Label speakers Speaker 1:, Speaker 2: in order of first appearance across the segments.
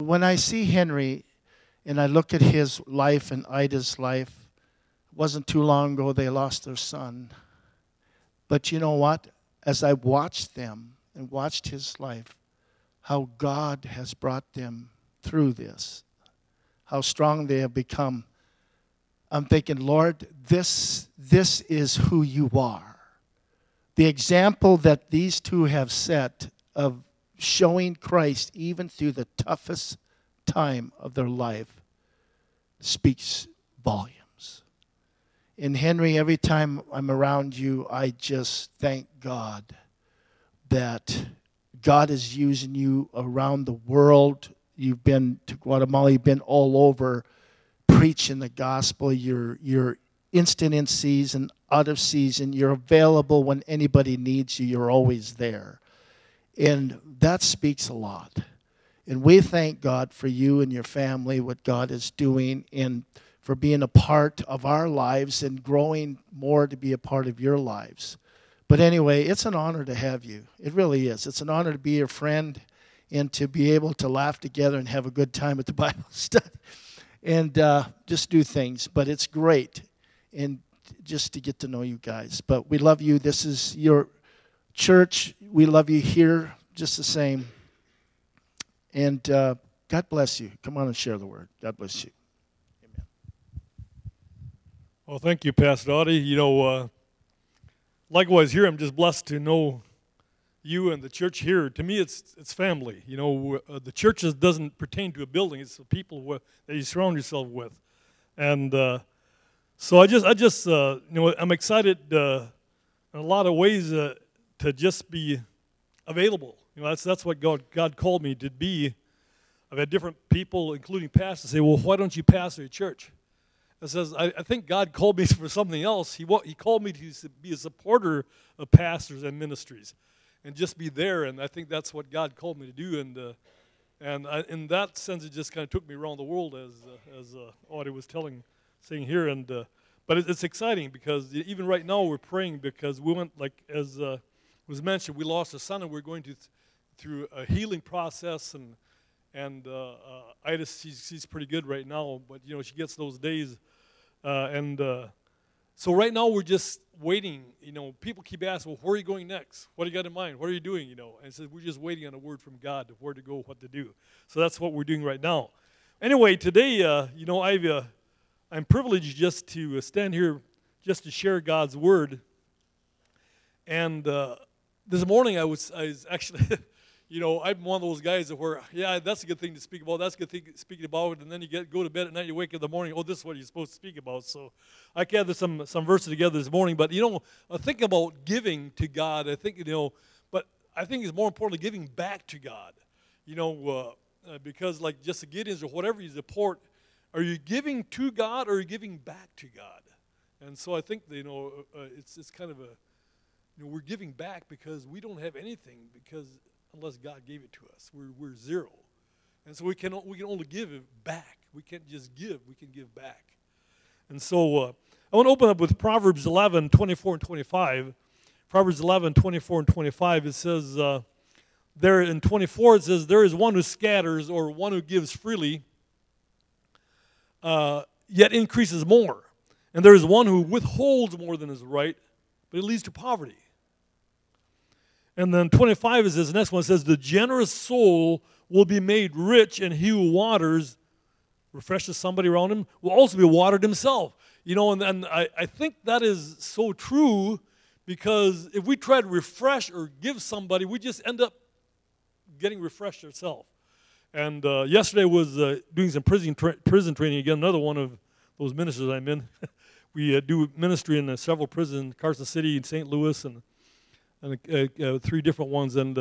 Speaker 1: when I see Henry and I look at his life and Ida's life, it wasn't too long ago they lost their son. But you know what? As I watched them and watched his life, how God has brought them through this, how strong they have become, I'm thinking, Lord, this is who you are. The example that these two have set of showing Christ even through the toughest time of their life speaks volumes. And Henry, every time I'm around you, I just thank God that God is using you around the world. You've been to Guatemala, you've been all over preaching the gospel. You're instant in season, out of season. You're available when anybody needs you. You're always there. And that speaks a lot. And we thank God for you and your family, what God is doing, and for being a part of our lives and growing more to be a part of your lives. But anyway, it's an honor to have you. It really is. It's an honor to be your friend and to be able to laugh together and have a good time at the Bible study and just do things. But it's great and just to get to know you guys. But we love you. This is your church. We love you here just the same. And God bless you. Come on and share the word. God bless you. Amen.
Speaker 2: Well, thank you, Pastor Audie. Likewise here, I'm just blessed to know you and the church here. To me, it's family. The church doesn't pertain to a building. It's the people that you surround yourself with. And so I'm excited in a lot of ways to just be available. That's what God called me to be. I've had different people, including pastors, say, well, why don't you pastor a church? I says, I think God called me for something else. He called me to be a supporter of pastors and ministries and just be there, and I think that's what God called me to do. In that sense, it just kind of took me around the world, as Audie was saying here. But it's exciting because even right now we're praying because we went, like as was mentioned, we lost a son, and we're going through a healing process, and Ida, she's pretty good right now, but she gets those days, so right now we're just waiting. People keep asking, well, where are you going next? What do you got in mind? What are you doing? And so we're just waiting on a word from God of where to go, what to do. So that's what we're doing right now. Anyway, today, I'm privileged just to stand here just to share God's word. And this morning I was actually, I'm one of those guys that that's a good thing to speak about. That's a good thing to speak about. And then you go to bed at night, you wake up in the morning, this is what you're supposed to speak about. So I gathered some verses together this morning. But, I think about giving to God. I think, but I think it's more importantly giving back to God. Because like just the Gideons or whatever you support, are you giving to God or are you giving back to God? And so I think, it's kind of we're giving back because we don't have anything unless God gave it to us. We're zero. And so we can only give it back. We can't just give, we can give back. And so I want to open up with Proverbs 11, 24 and 25. Proverbs 11, 24 and 25, it says, there in 24 it says, there is one who scatters or one who gives freely, yet increases more. And there is one who withholds more than is right, but it leads to poverty. And then 25 is this next one. It says, the generous soul will be made rich, and he who waters, refreshes somebody around him, will also be watered himself. And I think that is so true, because if we try to refresh or give somebody, we just end up getting refreshed ourselves. And yesterday was doing some prison training again, another one of those ministers I'm in. We do ministry in several prisons, Carson City and St. Louis, and 3 different ones. And,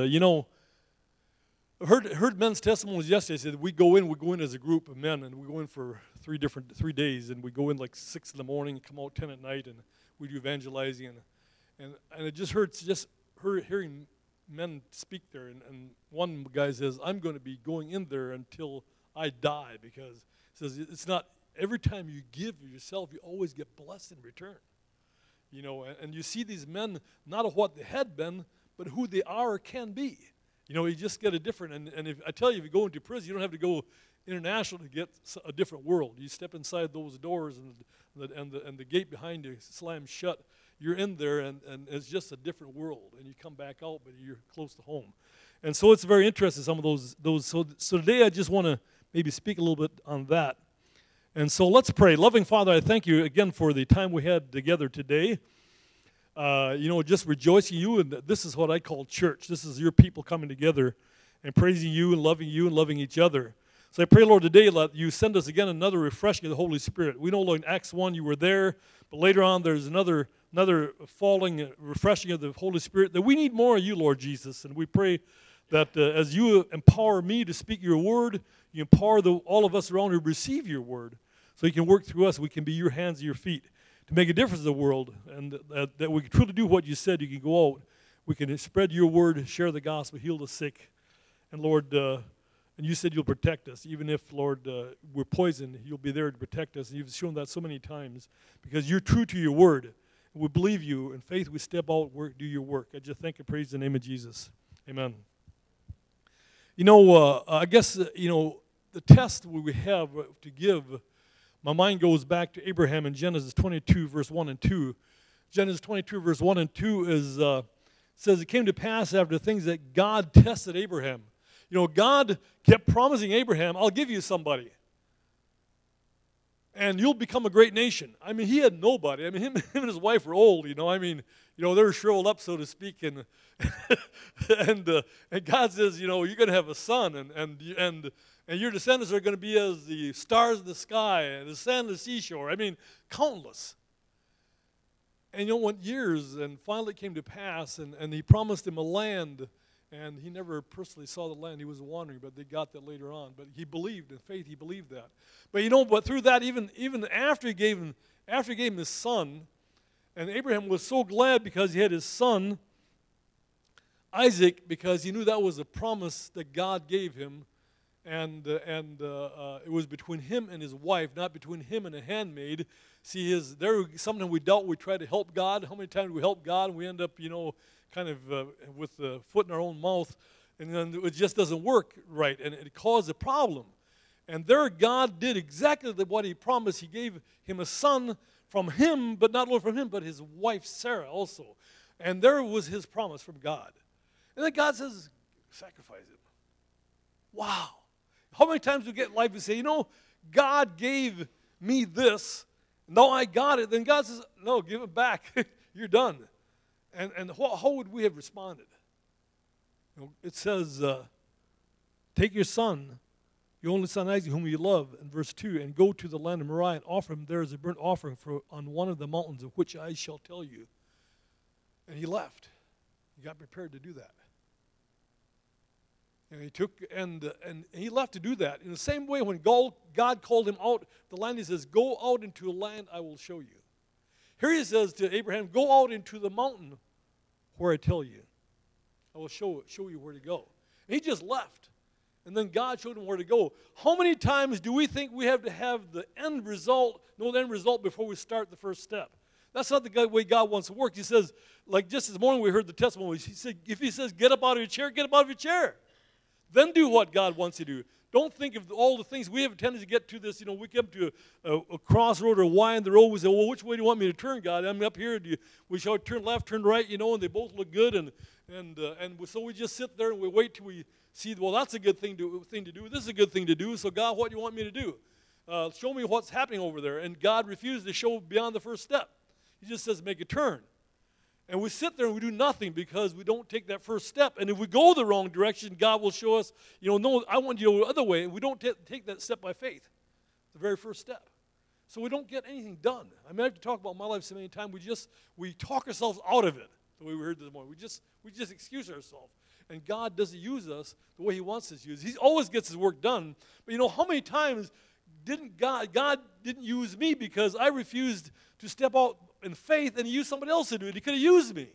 Speaker 2: I heard men's testimonies yesterday. Said we go in as a group of men, and we go in for 3 days, and we go in like 6 in the morning, come out 10 at night, and we do evangelizing. And I just hearing men speak there, and one guy says, I'm going to be going in there until I die, because he says it's not every time you give yourself, you always get blessed in return. And you see these men, not of what they had been, but who they are or can be. You just get a different, and if I tell you, if you go into prison, you don't have to go international to get a different world. You step inside those doors, and the gate behind you slams shut. You're in there, and it's just a different world. And you come back out, but you're close to home. And so it's very interesting, some of those. So today I just want to maybe speak a little bit on that. And so let's pray. Loving Father, I thank you again for the time we had together today. Just rejoicing you, and this is what I call church. This is your people coming together and praising you and loving each other. So I pray, Lord, today that you send us again another refreshing of the Holy Spirit. We know, Lord, in Acts 1 you were there, but later on there's another falling, refreshing of the Holy Spirit, that we need more of you, Lord Jesus. And we pray that as you empower me to speak your word, you empower all of us around to receive your word, so you can work through us. We can be your hands and your feet to make a difference in the world, and that we can truly do what you said. You can go out, we can spread your word, share the gospel, heal the sick. And Lord, and you said you'll protect us. Even if, Lord, we're poisoned, you'll be there to protect us. And you've shown that so many times because you're true to your word. And we believe you. In faith, we step out, do your work. I just thank and praise the name of Jesus. Amen. I guess, the test we have to give, my mind goes back to Abraham in Genesis 22, verse 1 and 2. Genesis 22, verse 1 and 2 says, it came to pass after things that God tested Abraham. God kept promising Abraham, I'll give you somebody. And you'll become a great nation. I mean, he had nobody. I mean, him and his wife were old, they were shriveled up, so to speak. And God says, you're going to have a son, and your descendants are going to be as the stars in the sky and the sand on the seashore. I mean, countless. And went years, and finally it came to pass, and he promised him a land. And he never personally saw the land. He was wandering, but they got that later on. But he believed, in faith, he believed that. But through that, even after he gave him his son, and Abraham was so glad because he had his son, Isaac, because he knew that was a promise that God gave him. And it was between him and his wife, not between him and a handmaid. See, something we try to help God. How many times do we help God and we end up, kind of with the foot in our own mouth, and then it just doesn't work right, and it caused a problem. And there God did exactly what he promised. He gave him a son from him, but not only from him, but his wife Sarah also. And there was his promise from God. And then God says, sacrifice him. Wow. How many times do we get in life and say, God gave me this, now I got it. Then God says, no, give it back. You're done. And how would we have responded? It says, take your son, your only son Isaac, whom you love, in verse 2, and go to the land of Moriah and offer him there as a burnt offering on one of the mountains of which I shall tell you. And he left. He got prepared to do that. And he took and he left to do that. In the same way, when God called him out the land, he says, go out into a land I will show you. Here he says to Abraham, go out into the mountain where I tell you. I will show you where to go. And he just left. And then God showed him where to go. How many times do we think we have to have the end result before we start the first step? That's not the way God wants to work. He says, like just this morning we heard the testimony. If he says, get up out of your chair, get up out of your chair. Then do what God wants you to do. Don't think of all the things. We have a tendency to get to this, we come to a crossroad or a Y in the road. We say, well, which way do you want me to turn, God? I'm up here. We shall turn left, turn right, and they both look good. And so we just sit there and we wait till we see, well, that's a good thing to do. This is a good thing to do. So, God, what do you want me to do? Show me what's happening over there. And God refused to show beyond the first step. He just says, make a turn. And we sit there and we do nothing because we don't take that first step. And if we go the wrong direction, God will show us, no, I want you to go the other way. And we don't take that step by faith, the very first step. So we don't get anything done. I mean, I have to talk about my life so many times. We talk ourselves out of it, the way we heard this morning. We just excuse ourselves. And God doesn't use us the way he wants us to use. He always gets his work done. But how many times didn't God didn't use me because I refused to step out in faith and he used somebody else to do it. He could have used me.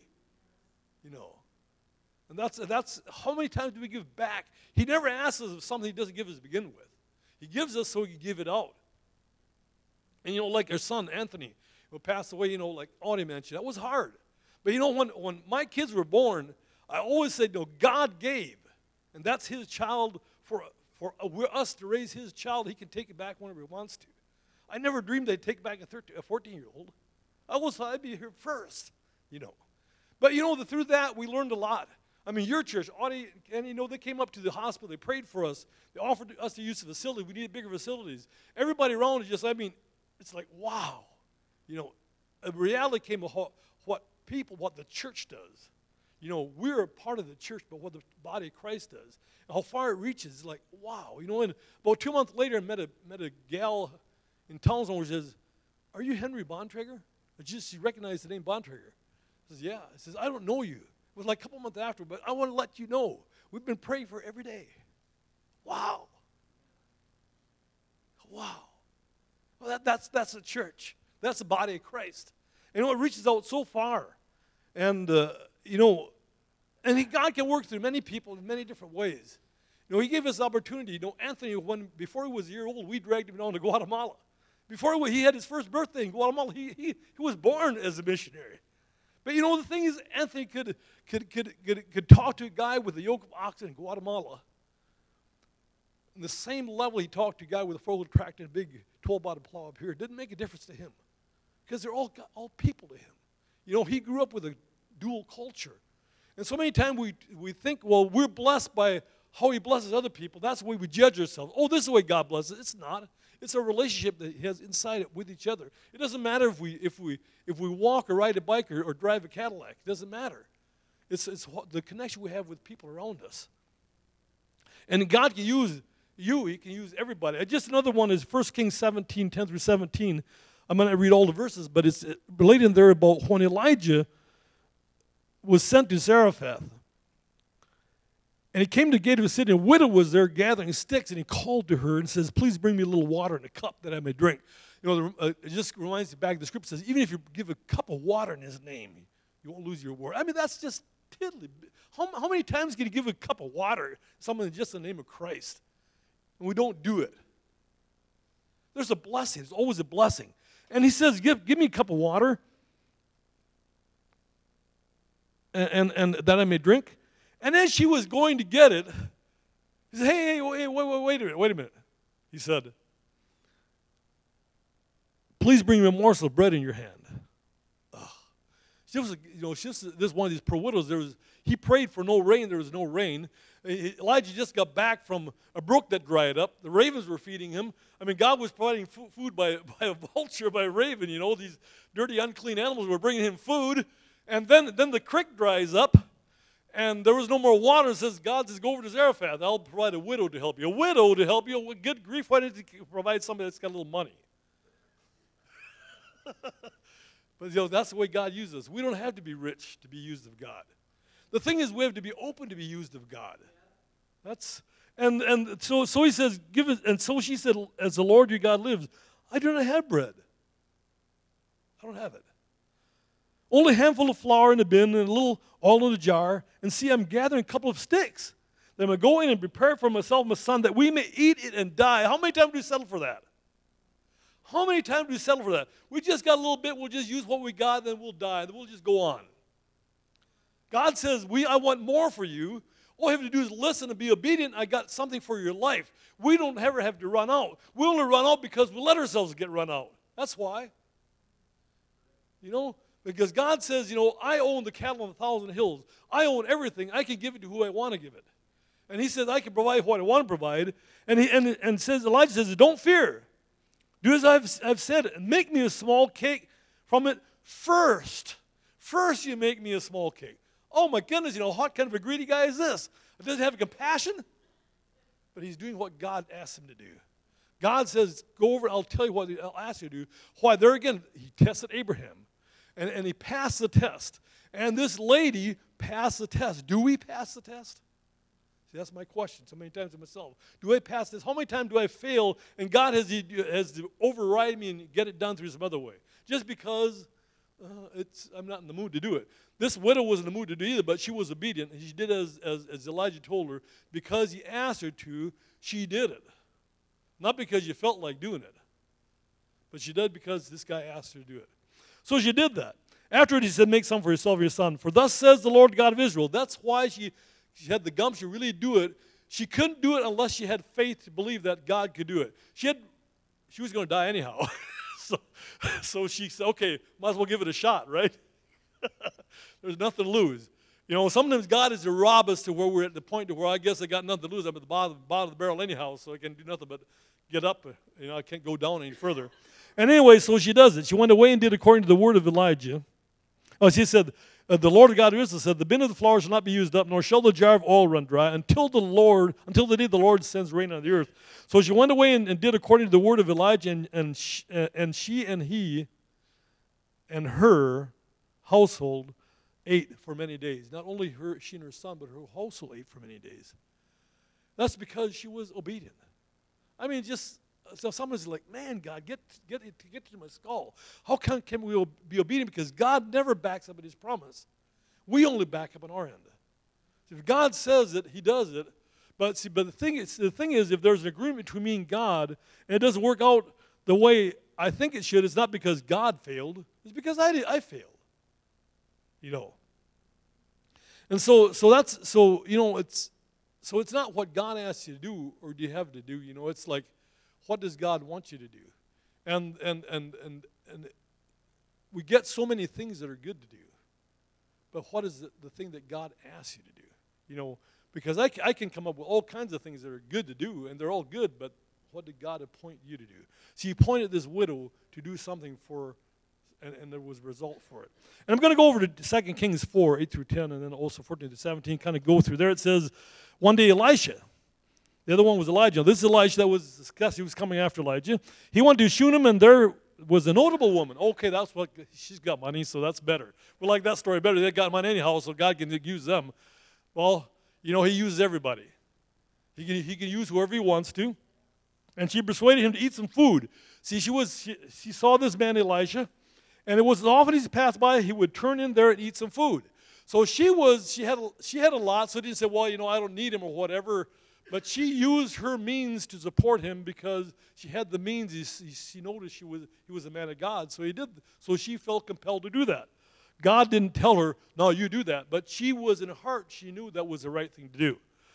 Speaker 2: And that's how many times do we give back? He never asks us of something he doesn't give us to begin with. He gives us so he can give it out. And like our son Anthony, who passed away, like Audie mentioned, that was hard. But when my kids were born, I always said, no, God gave. And that's his child for us to raise his child. He can take it back whenever he wants to. I never dreamed they'd take back a 14-year-old. I always thought I'd be here first, But, through that, we learned a lot. I mean, your church, Audie, and, they came up to the hospital. They prayed for us. They offered us to use the facility. We needed bigger facilities. Everybody around is it's like, wow. A reality came of what the church does. We're a part of the church, but what the body of Christ does. And how far it reaches is like, wow. And about 2 months later, I met a gal in Townsend who says, "Are you Henry Bontrager?" She recognized the name Bontrager. I says, "Yeah." I says, "I don't know you." It was like a couple months after, but I want to let you know. We've been praying for every day. Wow. Wow. Well, that's the church. That's the body of Christ. And it reaches out so far. And, God can work through many people in many different ways. He gave us opportunity. Anthony, before he was a year old, we dragged him down to Guatemala. Before he had his first birthday in Guatemala, he was born as a missionary. But the thing is, Anthony could talk to a guy with a yoke of oxen in Guatemala. On the same level he talked to a guy with a 4-wheel tractor and a big 12-bottom plow up here. It didn't make a difference to him because they're all people to him. He grew up with a dual culture. And so many times we think, well, we're blessed by how he blesses other people. That's the way we judge ourselves. Oh, this is the way God blesses. It's not. It's a relationship that he has inside it with each other. It doesn't matter if we walk or ride a bike or drive a Cadillac. It doesn't matter. It's the connection we have with people around us. And God can use you. He can use everybody. Just another one is 1 Kings 17, 10 through 17. I'm going to read all the verses, but it's related in there about when Elijah was sent to Zarephath. And he came to the gate of the city, and a widow was there gathering sticks, and he called to her and says, "Please bring me a little water in a cup that I may drink." It just reminds me back, the scripture says, even if you give a cup of water in his name, you won't lose your word. I mean, that's just tiddly. How many times can you give a cup of water to someone in just the name of Christ? And we don't do it. There's a blessing. There's always a blessing. And he says, give me a cup of water and that I may drink. And as she was going to get it, he said, hey, wait a minute. He said, "Please bring me a morsel of bread in your hand." She was, this one of these poor widows. He prayed for no rain. There was no rain. Elijah just got back from a brook that dried up. The ravens were feeding him. I mean, God was providing food by a vulture, by a raven. These dirty, unclean animals were bringing him food. And then the creek dries up. And there was no more water. And says, God says, "Go over to Zarephath. I'll provide a widow to help you." A widow to help you? Good grief, why didn't you provide somebody that's got a little money? But that's the way God uses us. We don't have to be rich to be used of God. The thing is, we have to be open to be used of God. So he says, "Give it." And so she said, "As the Lord your God lives, I do not have bread. I don't have it. Only a handful of flour in a bin and a little oil in a jar. And see, I'm gathering a couple of sticks. Then I'm going to go in and prepare for myself and my son that we may eat it and die." How many times do we settle for that? How many times do we settle for that? We just got a little bit. We'll just use what we got, then we'll die. Then we'll just go on. God says, I want more for you. All you have to do is listen and be obedient. I got something for your life. We don't ever have to run out. We only run out because we let ourselves get run out. That's why. Because God says, I own the cattle on 1,000 hills. I own everything. I can give it to who I want to give it. And he says, I can provide what I want to provide. And Elijah says, "Don't fear. Do as I've said, and make me a small cake from it first. First you make me a small cake." Oh my goodness, what kind of a greedy guy is this? Does he have compassion? But he's doing what God asked him to do. God says, "Go over, I'll tell you what I'll ask you to do." Why? There again, he tested Abraham. And he passed the test. And this lady passed the test. Do we pass the test? See, that's my question so many times to myself. Do I pass this? How many times do I fail and God has to override me and get it done through some other way? Just because I'm not in the mood to do it. This widow wasn't in the mood to do either, but she was obedient. And she did as Elijah told her. Because he asked her to, she did it. Not because you felt like doing it. But she did because this guy asked her to do it. So she did that. Afterward, he said, "Make some for yourself and your son. For thus says the Lord God of Israel." That's why she She had the gumption to really do it. She couldn't do it unless she had faith to believe that God could do it. She was going to die anyhow. so she said, okay, might as well give it a shot, right? There's nothing to lose. Sometimes God is to rob us to where we're at the point to where I guess I got nothing to lose. I'm at the bottom of the barrel anyhow, so I can do nothing but get up. I can't go down any further. And anyway, so she does it. She went away and did according to the word of Elijah. Oh, she said, the Lord God of Israel said, the bin of the flour shall not be used up, nor shall the jar of oil run dry, until the day the Lord sends rain on the earth. So she went away and did according to the word of Elijah, and she and he and her household ate for many days. Not only she and her son, but her household ate for many days. That's because she was obedient. I mean, so someone's like, man, God, get to my skull. How can we be obedient? Because God never backs up on his promise. We only back up on our end. If God says it, he does it. But the thing is, if there's an agreement between me and God, and it doesn't work out the way I think it should, it's not because God failed. It's because I failed. And it's not what God asks you to do or do you have to do. It's like, what does God want you to do? And we get so many things that are good to do, but what is the thing that God asks you to do? Because I can come up with all kinds of things that are good to do, and they're all good, but what did God appoint you to do? So he appointed this widow to do something for, and there was a result for it. And I'm going to go over to 2 Kings 4, 8 through 10, and then also 14 to 17, kind of go through there. It says, one day Elisha, the other one was Elijah. This is Elisha that was discussed. He was coming after Elijah. He went to Shunem, and there was a notable woman. Okay, that's what, she's got money, so that's better. We like that story better. They got money anyhow, so God can use them. Well, he uses everybody. He can use whoever he wants to. And she persuaded him to eat some food. See, she saw this man Elisha, and it was as often as he passed by, he would turn in there and eat some food. So she had a lot, so he didn't say, well, I don't need him or whatever. But she used her means to support him because she had the means. She noticed he was a man of God, so he did. So she felt compelled to do that. God didn't tell her, no, you do that. But she was in her heart, she knew that was the right thing to do.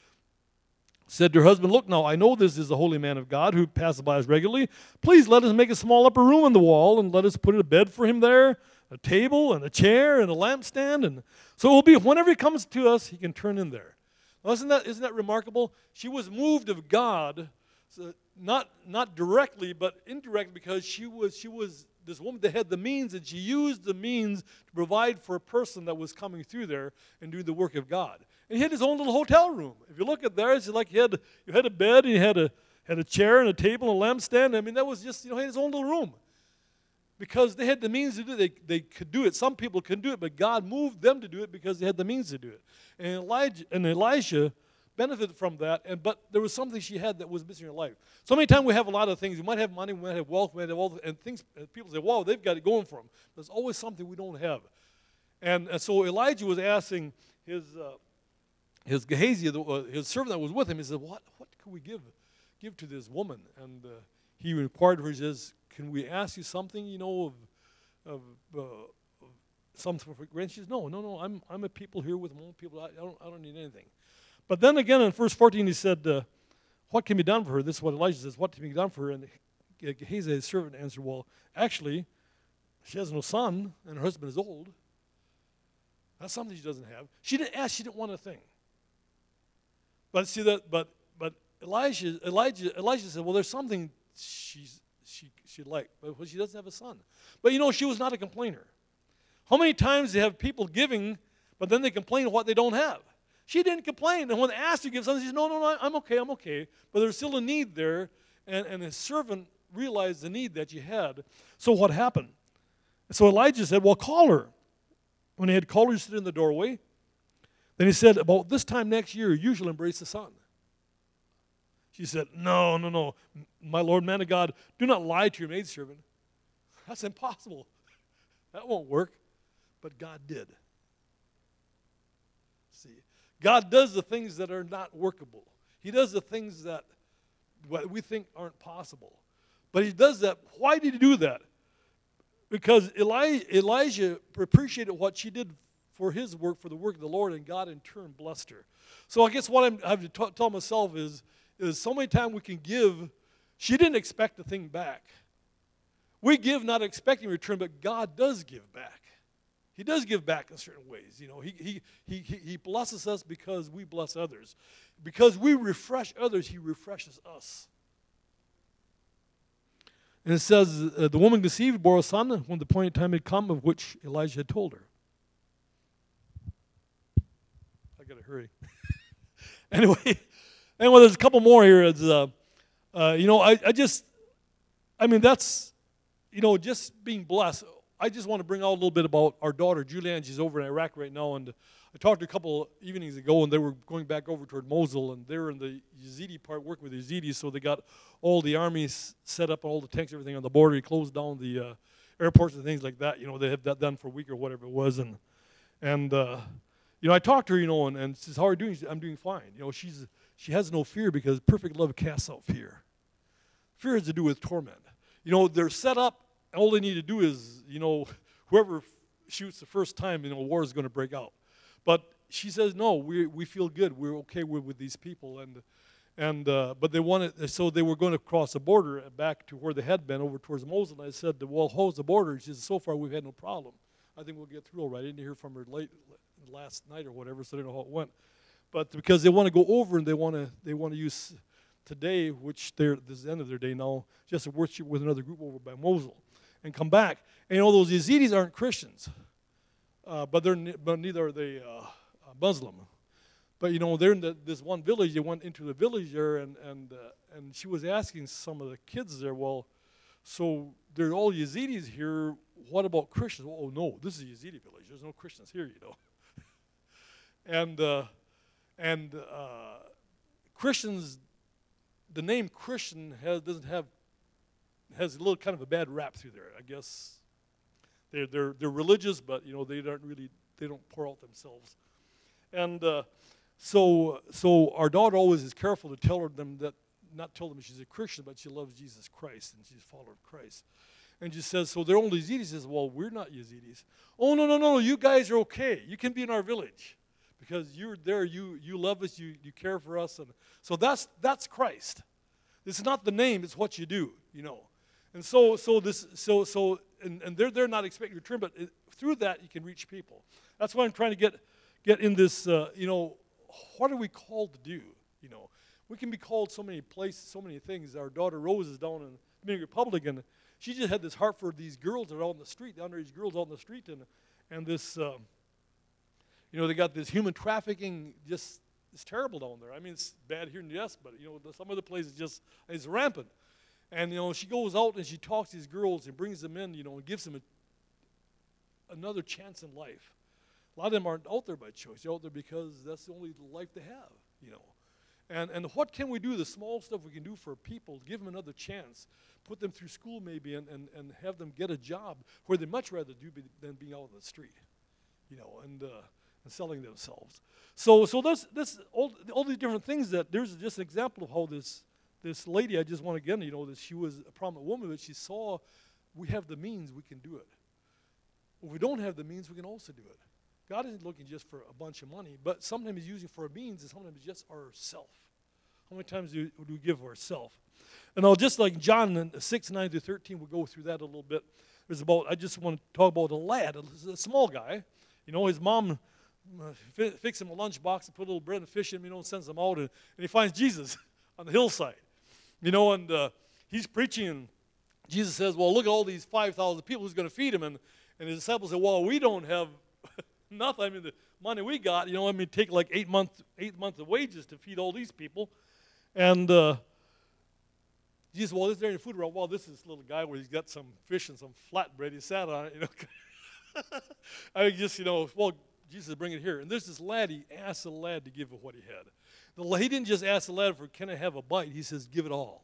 Speaker 2: Said to her husband, look now, I know this is the holy man of God who passes by us regularly. Please let us make a small upper room on the wall and let us put a bed for him there, a table and a chair and a lampstand. And so it will be whenever he comes to us, he can turn in there. Well, isn't that remarkable? She was moved of God, so not directly, but indirectly, because she was this woman that had the means, and she used the means to provide for a person that was coming through there and doing the work of God. And he had his own little hotel room. If you look at there, it's like you had a bed, and you had a chair and a table and a lampstand. I mean, that was just, he had his own little room. Because they had the means to do it. They could do it. Some people couldn't do it, but God moved them to do it because they had the means to do it. And Elisha benefited from that, but there was something she had that was missing in her life. So many times we have a lot of things. We might have money, we might have wealth, we might have all and things. And people say, wow, they've got it going for them. There's always something we don't have. And so Elijah was asking his Gehazi, his servant that was with him, he said, what can we give to this woman? And he inquired of her, he says, can we ask you something, of something for granted? She says, no, I'm a people here with my own people. I don't need anything. But then again in verse 14 he said, what can be done for her? This is what Elijah says, what can be done for her? And Gehazi, his servant, answered, well, actually, she has no son, and her husband is old. That's something she doesn't have. She didn't ask, she didn't want a thing. But see that, but Elijah said, well, there's something she'd like, but she doesn't have a son. But she was not a complainer. How many times do you have people giving, but then they complain what they don't have? She didn't complain. And when they asked her to give something, she said, no, I'm okay. But there's still a need there, and his servant realized the need that she had. So what happened? So Elijah said, well, call her. When he had called her, she stood in the doorway. Then he said, about this time next year, you shall embrace the son. She said, no, my Lord, man of God, do not lie to your maidservant. That's impossible. That won't work. But God did. See, God does the things that are not workable. He does the things that we think aren't possible. But he does that. Why did he do that? Because Elijah appreciated what she did for his work, for the work of the Lord, and God in turn blessed her. So I guess what I have to tell myself is so many times we can give. She didn't expect a thing back. We give not expecting return, but God does give back. He does give back in certain ways. You know, he blesses us because we bless others. Because we refresh others, he refreshes us. And it says, the woman conceived, bore a son, when the appointed time had come of which Elijah had told her. I got to hurry. Anyway, there's a couple more here. It's, that's, just being blessed. I just want to bring out a little bit about our daughter, Julianne. She's over in Iraq right now, and I talked to a couple evenings ago, and they were going back over toward Mosul, and they were in the Yazidi part, working with the Yazidis, so they got all the armies set up, all the tanks, everything on the border. He closed down the airports and things like that. They have that done for a week or whatever it was, and I talked to her, and she says, "How are you doing?" She said, "I'm doing fine." She has no fear because perfect love casts out fear. Fear has to do with torment. They're set up. All they need to do is, whoever shoots the first time, war is going to break out. But she says, no, we feel good. We're okay with these people. But they wanted, so they were going to cross the border back to where they had been, over towards Mosul. And I said, well, how's the border? She said, so far we've had no problem. I think we'll get through all right. I didn't hear from her last night or whatever, so I don't know how it went. But because they want to go over and they want to use today, which this is the end of their day now, just to worship with another group over by Mosul. And come back. And those Yazidis aren't Christians, but neither are they Muslim. But they're in this one village. They went into the village there, and she was asking some of the kids there, well, so they're all Yazidis here. What about Christians? Oh no, this is a Yazidi village. There's no Christians here, And Christians, the name Christian has a little kind of a bad rap through there. I guess they're religious, but they don't pour out themselves. And so our daughter always is careful to not tell them she's a Christian, but she loves Jesus Christ and she's a follower of Christ. And she says, so they're only Yazidis. She says, well, we're not Yazidis. Oh no, you guys are okay. You can be in our village because you're there. You love us. You care for us, and so that's Christ. It's not the name; it's what you do. And and they're not expecting return, but through that you can reach people. That's why I'm trying to get in this. What are we called to do? We can be called so many places, so many things. Our daughter Rose is down in the Dominican Republic, and she just had this heart for these girls that are out in the street, the underage girls out in the street, and this, they got this human trafficking. Just it's terrible down there. I mean, it's bad here in the U.S., but some other places it's rampant. And, she goes out and she talks to these girls and brings them in, and gives them another chance in life. A lot of them aren't out there by choice. They're out there because that's the only life they have, And what can we do, the small stuff we can do for people, give them another chance, put them through school maybe and have them get a job where they'd much rather do than being out on the street, and selling themselves. So there's all these different things there's just an example of how this lady, I just want to get that she was a prominent woman, but she saw we have the means, we can do it. If we don't have the means, we can also do it. God isn't looking just for a bunch of money, but sometimes he's using for a means, and sometimes it's just ourself. How many times do we give ourselves? And I'll just like John 6, 9 through 13, we'll go through that a little bit. I just want to talk about a lad, a small guy. His mom fixed him a lunchbox and put a little bread and fish in him, and sends him out, and he finds Jesus on the hillside. And he's preaching, and Jesus says, well, look at all these 5,000 people, who's going to feed them? And his disciples say, well, we don't have nothing. I mean, the money we got, take like 8 months of wages to feed all these people. And Jesus, well, is there any food around? Well, this is this little guy where he's got some fish and some flatbread. He sat on it, I just, well, Jesus, bring it here. And there's this lad, he asked the lad to give what he had. He didn't just ask the lad for, can I have a bite? He says, give it all.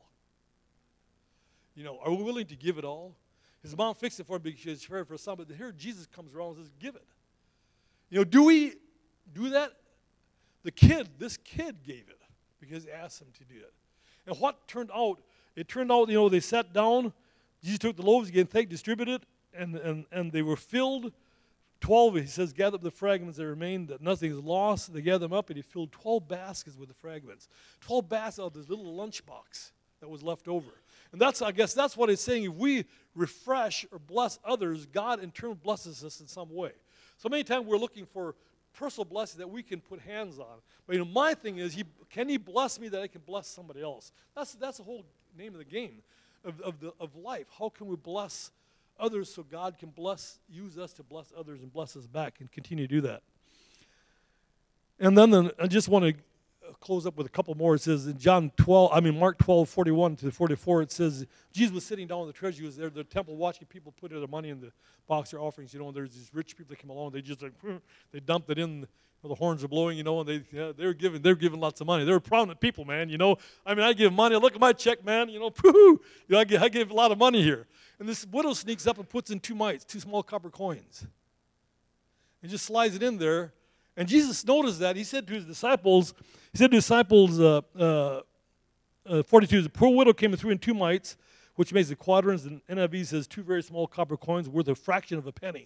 Speaker 2: Are we willing to give it all? His mom fixed it for him because she was prepared for son, but here Jesus comes around and says, give it. Do we do that? This kid gave it because he asked him to do it. And what turned out, they sat down, Jesus took the loaves, again, distributed, and they were filled 12, he says, gather up the fragments that remain, that nothing is lost. They gather them up, and he filled 12 baskets with the fragments. 12 baskets out of this little lunchbox that was left over. And I guess that's what he's saying. If we refresh or bless others, God in turn blesses us in some way. So many times we're looking for personal blessing that we can put hands on. But my thing is, can he bless me that I can bless somebody else? That's the whole name of the game of life. How can we bless others so God can use us to bless others and bless us back and continue to do that? And then I just want to close up with a couple more. It says in Mark 12, 41 to 44, it says, Jesus was sitting down in the treasury. He was there at the temple watching people put their money in the box, their offerings, and there's these rich people that come along. They just they dumped it in, the horns are blowing, and they're giving lots of money. They're prominent people, man, I give money. Look at my check, man, I give a lot of money here. And this widow sneaks up and puts in 2 mites, 2 small copper coins, and just slides it in there. And Jesus noticed that. He said to his disciples, 42, the poor widow came and threw in 2 mites, which makes the quadrans, and NIV says 2 very small copper coins worth a fraction of a penny.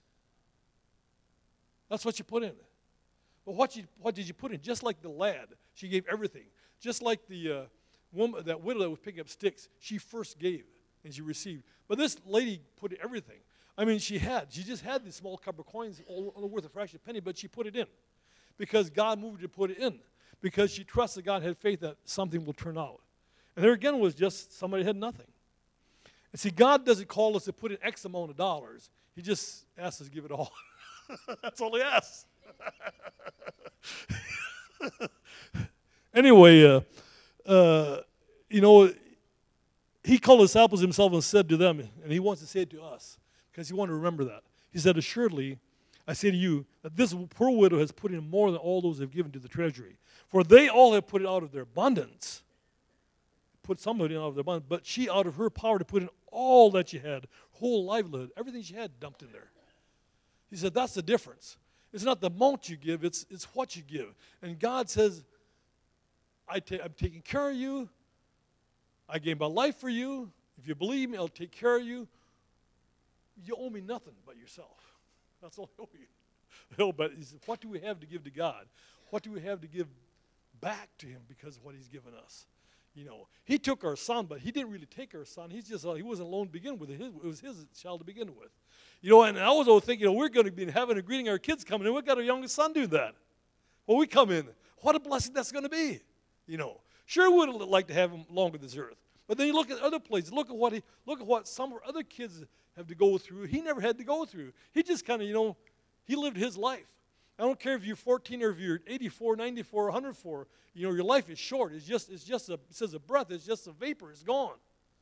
Speaker 2: That's what you put in. But what did you put in? Just like the lad, she gave everything. Just like the woman, that widow that was picking up sticks, she first gave and she received. But this lady put everything. She just had these small copper coins all worth a fraction of a penny, but she put it in because God moved her to put it in, because she trusted God, had faith that something will turn out. And there again was just somebody had nothing. And see, God doesn't call us to put in X amount of dollars. He just asks us to give it all. That's all he asks. Anyway, he called his disciples himself and said to them, and he wants to say it to us, because he wanted to remember that. He said, assuredly, I say to you, that this poor widow has put in more than all those who have given to the treasury. For they all have put it out of their abundance. Put somebody out of their abundance. But she, out of her power to put in all that she had, whole livelihood, everything she had, dumped in there. He said, that's the difference. It's not the amount you give, it's what you give. And God says, I'm taking care of you. I gave my life for you. If you believe me, I'll take care of you. You owe me nothing but yourself. That's all I owe you. No, but he said, what do we have to give to God? What do we have to give back to him because of what he's given us? He took our son, but he didn't really take our son. He wasn't alone to begin with. It was his child to begin with. And I was always thinking, we're going to be in heaven and greeting our kids coming in. We've got our youngest son do that. Well, we come in. What a blessing that's going to be. Sure would have liked to have him longer this earth. But then you look at other places. Look at what some of our other kids have to go through. He never had to go through. He just kind of, he lived his life. I don't care if you're 14 or if you're 84, 94, 104. Your life is short. It says a breath. It's just a vapor. It's gone.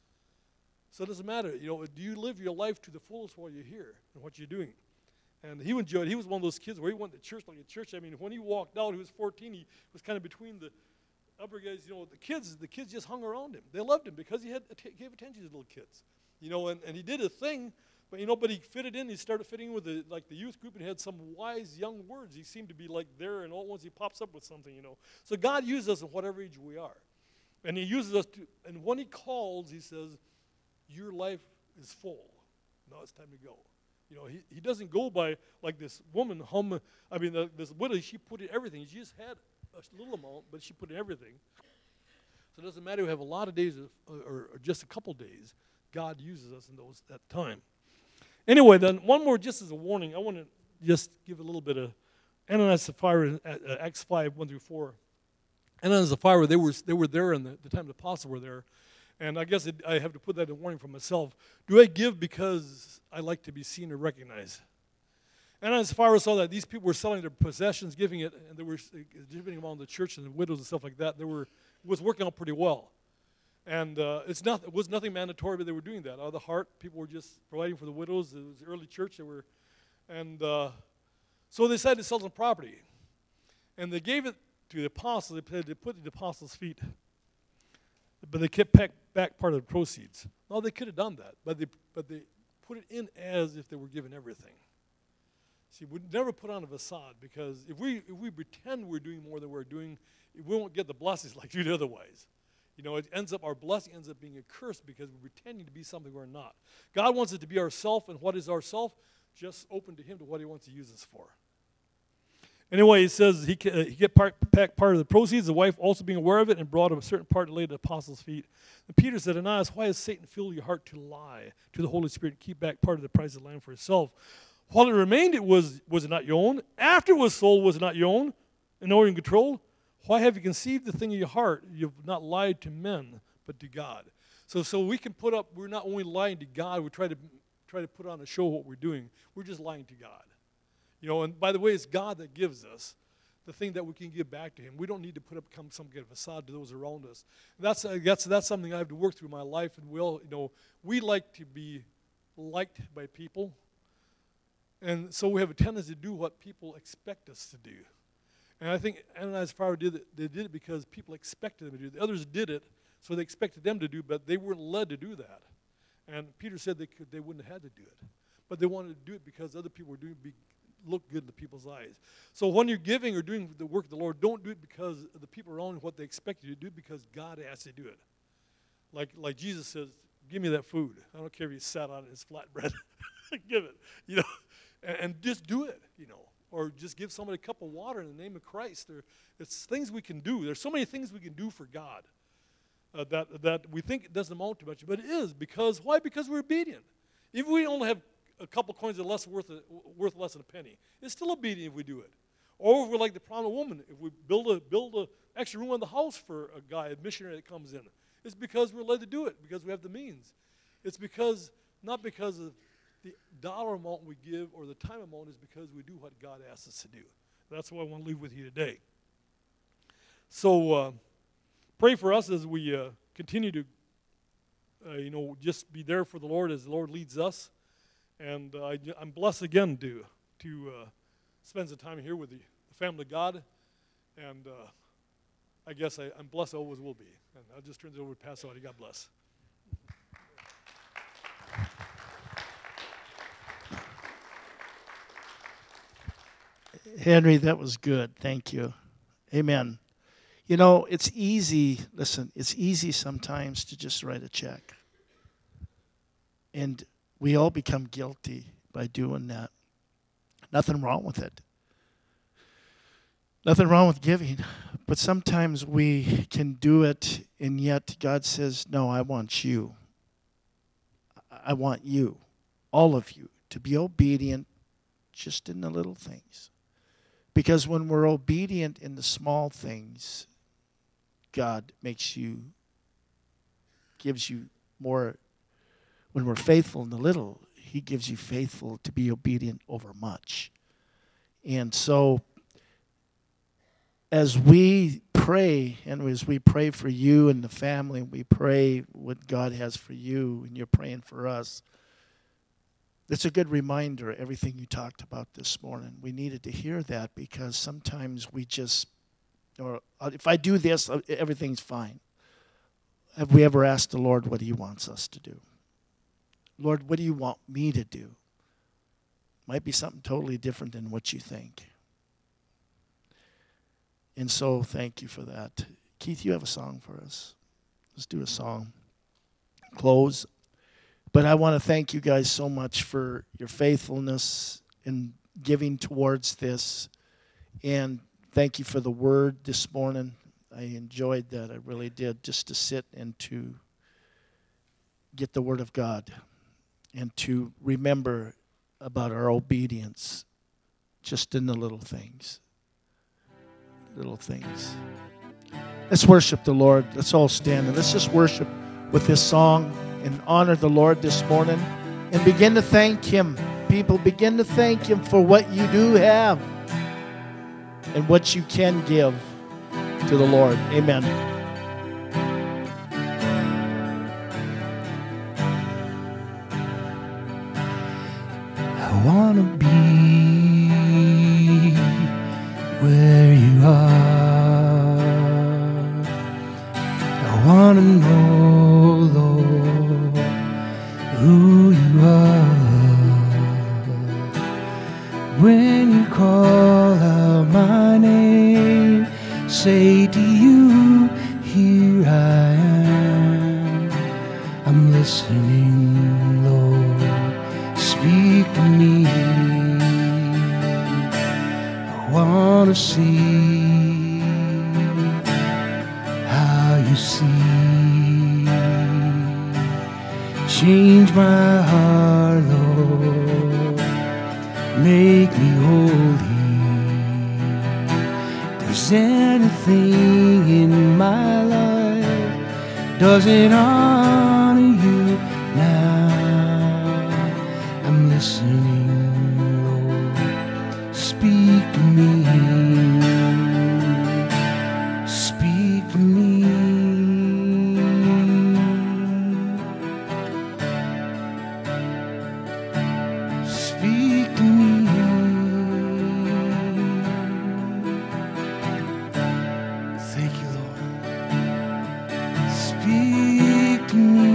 Speaker 2: So it doesn't matter. Do you live your life to the fullest while you're here and what you're doing? And he enjoyed. He was one of those kids where he went to church like a church. When he walked out, he was 14. He was kind of between the upper guys. The kids just hung around him. They loved him because he gave attention to little kids. And he did a thing. But he fitted in. He started fitting in with the youth group and had some wise young words. He seemed to be there, and all at once he pops up with something, So God uses us in whatever age we are. And he uses us and when he calls, he says, your life is full. Now it's time to go. He doesn't go by like this woman, this widow, she put in everything. She just had a little amount, but she put in everything. So it doesn't matter if we have a lot of days or just a couple days. God uses us in that time. Anyway, then, one more just as a warning. I want to just give a little bit of Ananias and Sapphira, Acts 5, 1 through 4. Ananias and Sapphira, they were there in the time the apostles were there. And I guess I have to put that in warning for myself. Do I give because I like to be seen or recognized? Ananias and Sapphira saw that these people were selling their possessions, giving it, and they were distributing among the church and the widows and stuff like that. It was working out pretty well. And it was nothing mandatory, but they were doing that. Out of the heart, people were just providing for the widows. It was the early church. So they decided to sell some property. And they gave it to the apostles. They put it at the apostles' feet. But they kept back part of the proceeds. No, they could have done that. But they put it in as if they were given everything. See, we never put on a facade, because if we pretend we're doing more than we're doing, we won't get the blessings like we do otherwise. Our blessing ends up being a curse because we're pretending to be something we're not. God wants it to be ourself, and what is ourself? just open to him to what he wants to use us for. Anyway, he says he get part of the proceeds, the wife also being aware of it, and brought a certain part to lay at the apostles' feet. And Peter said, Ananias, why has Satan filled your heart to lie to the Holy Spirit and keep back part of the price of the land for yourself? While it remained, was it not your own? After it was sold, was it not your own? And now you're in control? Why have you conceived the thing in your heart? You've not lied to men, but to God. So we can put up, we're not only lying to God, we try to put on a show what we're doing. We're just lying to God. And by the way, it's God that gives us the thing that we can give back to him. We don't need to put up some kind of facade to those around us. And that's something I have to work through in my life. And we like to be liked by people. And so we have a tendency to do what people expect us to do. And I think Ananias and Sapphira did it. They did it because people expected them to do it. The others did it, so they expected them to do it, but they weren't led to do that. And Peter said they wouldn't have had to do it. But they wanted to do it because other people were look good in the people's eyes. So when you're giving or doing the work of the Lord, don't do it because of the people around you, what they expect you to do, because God asked you to do it. Like Jesus says, give me that food. I don't care if you sat on it as flatbread. Give it, and just do it, or just give somebody a cup of water in the name of Christ. It's things we can do. There's so many things we can do for God that we think it doesn't amount to much, but it is. Why? Because we're obedient. If we only have a couple coins that are worth less than a penny, it's still obedient if we do it. Or if we're like the prominent woman, if we build a extra room in the house for a guy, a missionary that comes in, it's because we're led to do it, because we have the means. It's not because of the dollar amount we give or the time amount, is because we do what God asks us to do. That's what I want to leave with you today. So pray for us as we continue to, just be there for the Lord as the Lord leads us. And I'm blessed again to spend some time here with the family of God. And I guess I'm blessed, I always will be. And I'll just turn it over to Pastor Audie. God bless.
Speaker 1: Henry, that was good. Thank you. Amen. It's easy sometimes to just write a check. And we all become guilty by doing that. Nothing wrong with it. Nothing wrong with giving. But sometimes we can do it, and yet God says, no, I want you. I want you, all of you, to be obedient just in the little things. Because when we're obedient in the small things, God gives you more. When we're faithful in the little, he gives you faithful to be obedient over much. And so as we pray, and as we pray for you and the family, we pray what God has for you, and you're praying for us, it's a good reminder, everything you talked about this morning. We needed to hear that, because sometimes we or if I do this, everything's fine. Have we ever asked the Lord what he wants us to do? Lord, what do you want me to do? Might be something totally different than what you think. And so thank you for that. Keith, you have a song for us. Let's do a song. Close. But I want to thank you guys so much for your faithfulness in giving towards this. And thank you for the word this morning. I enjoyed that. I really did, just to sit and to get the word of God and to remember about our obedience just in the little things. Little things. Let's worship the Lord. Let's all stand and let's just worship with this song and honor the Lord this morning and begin to thank him. People, begin to thank him for what you do have and what you can give to the Lord. Amen.
Speaker 3: I want to be where you are. I want to know, Lord, who you are. When you call out my name, say to you, here I am. I'm listening, Lord. speak to me. I want to see how you see. Change my heart, Lord, make me holy. If there's anything in my life doesn't honor you now, I'm listening, Lord, speak to me, speak to me. Speak to me. Thank you, Lord. Speak to me.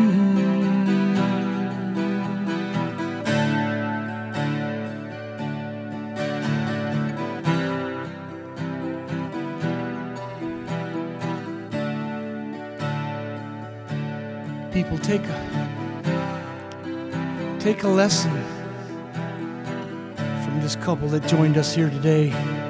Speaker 3: People, take a lesson from this couple that joined us here today.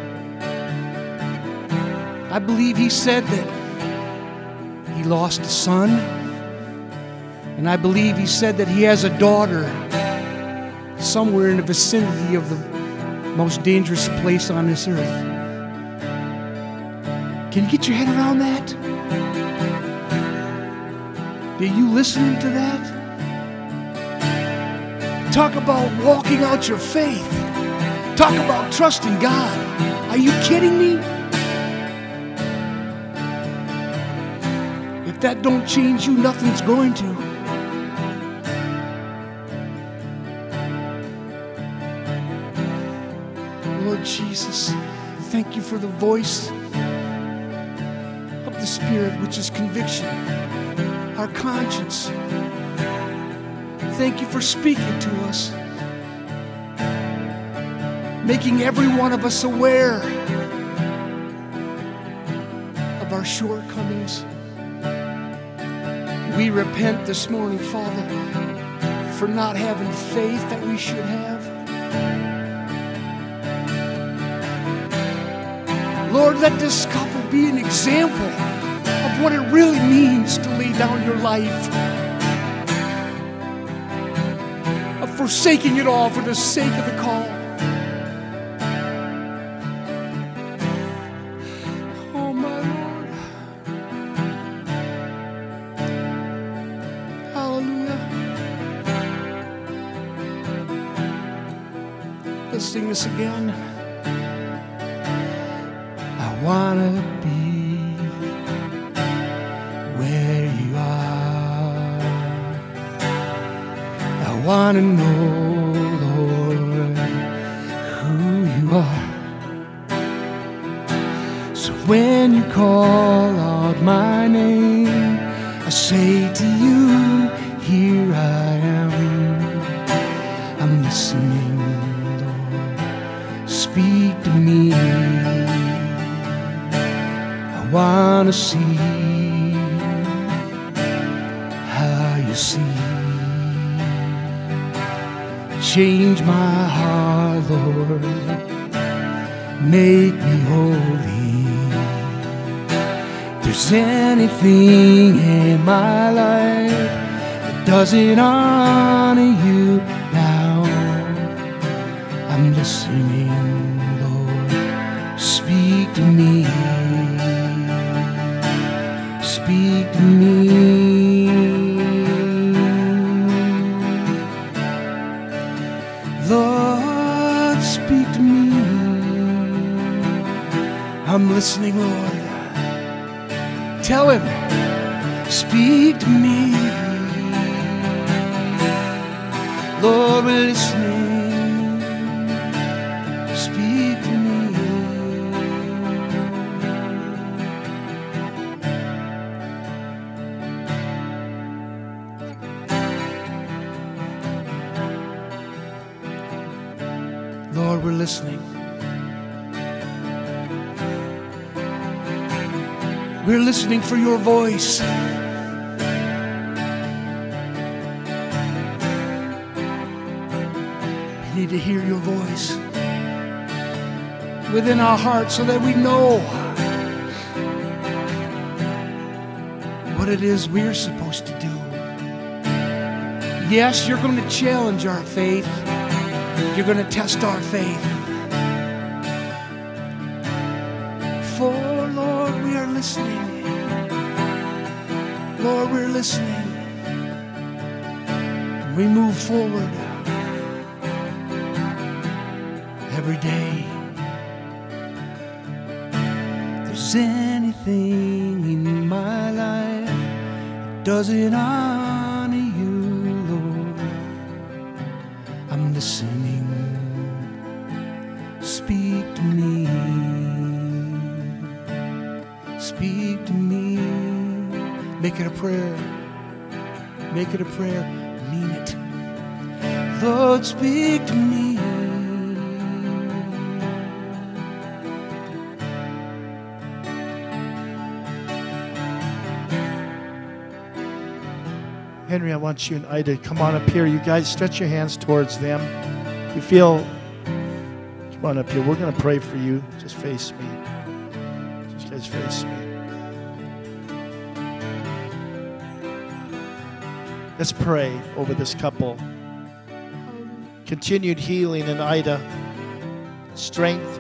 Speaker 3: I believe he said that he lost a son, and I believe he said that he has a daughter somewhere in the vicinity of the most dangerous place on this earth. Can you get your head around that? Are you listening to that? Talk about walking out your faith. Talk about trusting God. Are you kidding me? If that don't change you, nothing's going to. Lord Jesus, thank you for the voice of the Spirit, which is conviction, our conscience. Thank you for speaking to us, making every one of us aware of our shortcomings. We repent this morning, Father, for not having faith that we should have. Lord, let this couple be an example of what it really means to lay down your life, of forsaking it all for the sake of the call. Oh, my Lord. Hallelujah. Let's sing this again. I want to be where you are. I want to know, Lord, who you are. So when you call out my name, I say to you, here I am. I'm listening, Lord, speak to me. I want to see how you see. Change my heart, Lord, make me holy. If there's anything in my life that doesn't honor you now, I'm listening, Lord, speak to me. Speak to me. Lord, speak to me. I'm listening, Lord. Tell him, speak to me. Lord, we're listening. Speak to me. Lord, we're listening. We're listening for your voice. ready to hear your voice within our hearts so that we know what it is we're supposed to do. Yes, you're going to challenge our faith. You're going to test our faith. For, Lord, we are listening. Lord, we're listening. We move forward every day. If there's anything in my life that doesn't honor you, Lord, I'm listening. Speak to me. Speak to me. Make it a prayer. Make it a prayer. Mean it. Lord, speak to me.
Speaker 1: Henry, I want you and Ida to come on up here. You guys stretch your hands towards them. You feel, come on up here. We're going to pray for you. Just face me. Just guys face me. Let's pray over this couple. Continued healing in Ida. Strength.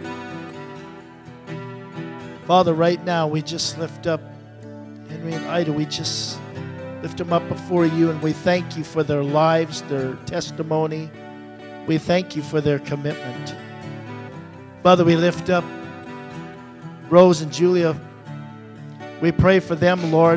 Speaker 1: Father, right now we just lift up Henry and Ida. We just lift them up before you, and we thank you for their lives, their testimony. We thank you for their commitment. Father, we lift up Rose and Julia. We pray for them, Lord.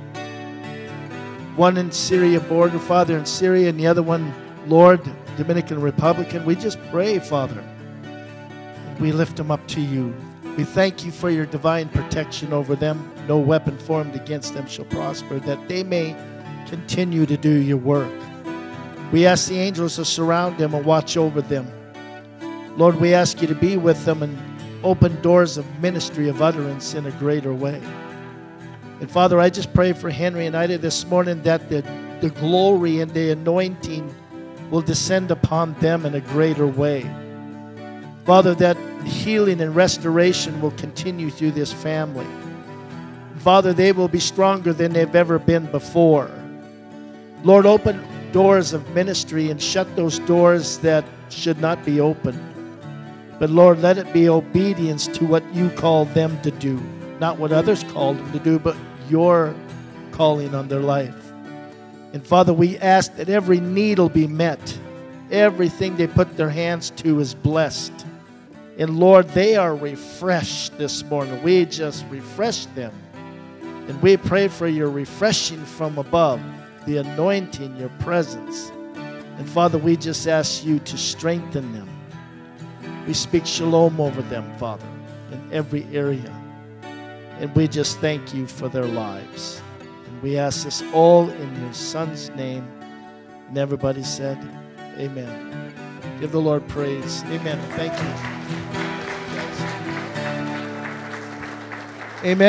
Speaker 1: One in Syria border, Father, in Syria, and the other one, Lord, Dominican Republic. We just pray, Father. We lift them up to you. We thank you for your divine protection over them. No weapon formed against them shall prosper, that they may continue to do your work. We ask the angels to surround them and watch over them. Lord, we ask you to be with them and open doors of ministry of utterance in a greater way. And Father, I just pray for Henry and Ida this morning that the glory and the anointing will descend upon them in a greater way. Father, that healing and restoration will continue through this family. Father, they will be stronger than they've ever been before. Lord, open doors of ministry and shut those doors that should not be opened. But Lord, let it be obedience to what you call them to do. Not what others called them to do, but your calling on their life. And Father, we ask that every need will be met. Everything they put their hands to is blessed. And Lord, they are refreshed this morning. We just refresh them. And we pray for your refreshing from above, the anointing, your presence. And Father, we just ask you to strengthen them. We speak shalom over them, Father, in every area. And we just thank you for their lives. And we ask this all in your Son's name. And everybody said, amen. Give the Lord praise. Amen. Thank you. Amen.